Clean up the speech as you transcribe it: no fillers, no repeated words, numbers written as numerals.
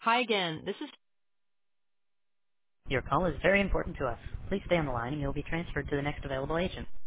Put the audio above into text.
Hi again. This is. Your call is very important to us. Please stay on the line and you'll be transferred to the next available agent.